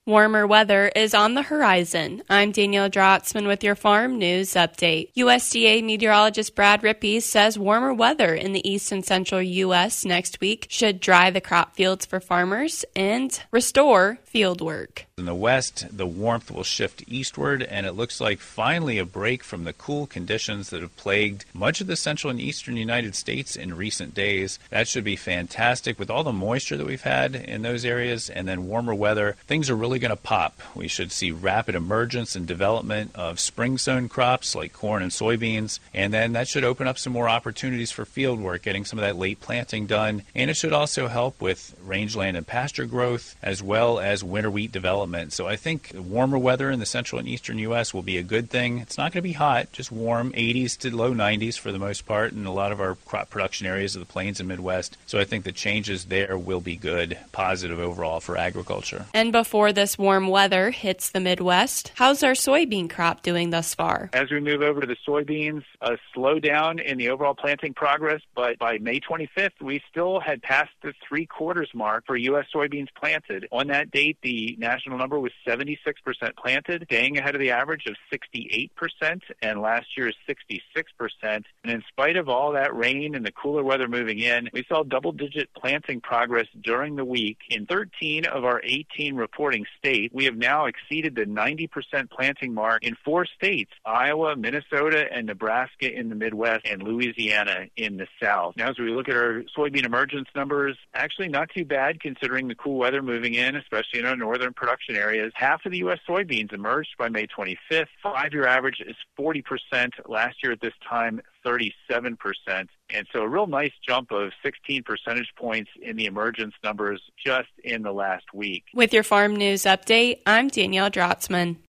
Warmer weather is on the horizon. I'm Danielle Drotzman with your Farm News Update. USDA meteorologist Brad Rippey says warmer weather in the east and central U.S. next week should dry the crop fields for farmers and restore field work. In the west, the warmth will shift eastward, and it looks like finally a break from the cool conditions that have plagued much of the central and eastern United States in recent days. That should be fantastic with all the moisture that we've had in those areas, and then warmer weather. Things are really going to pop. We should see rapid emergence and development of spring-sown crops like corn and soybeans, and then that should open up some more opportunities for field work, getting some of that late planting done, and it should also help with rangeland and pasture growth as well as winter wheat development. So I think warmer weather in the central and eastern U.S. will be a good thing. It's not going to be hot, just warm, 80s to low 90s for the most part in a lot of our crop production areas of the plains and Midwest. So I think the changes there will be good, positive overall for agriculture. And before this warm weather hits the Midwest, how's our soybean crop doing thus far? As we move over to the soybeans, a slowdown in the overall planting progress, but by May 25th, we still had passed the 3/4 mark for U.S. soybeans planted. On that date, the national number was 76% planted, staying ahead of the average of 68%, and last year's 66%. And in spite of all that rain and the cooler weather moving in, we saw double-digit planting progress during the week. In 13 of our 18 reporting states, we have now exceeded the 90% planting mark in 4 states, Iowa, Minnesota, and Nebraska in the Midwest, and Louisiana in the South. Now, as we look at our soybean emergence numbers, actually not too bad considering the cool weather moving in, especially in our northern production areas. Half of the U.S. soybeans emerged by May 25th. 5-year average is 40%. Last year at this time, 37%. And so a real nice jump of 16 percentage points in the emergence numbers just in the last week. With your Farm News Update, I'm Danielle Drotzman.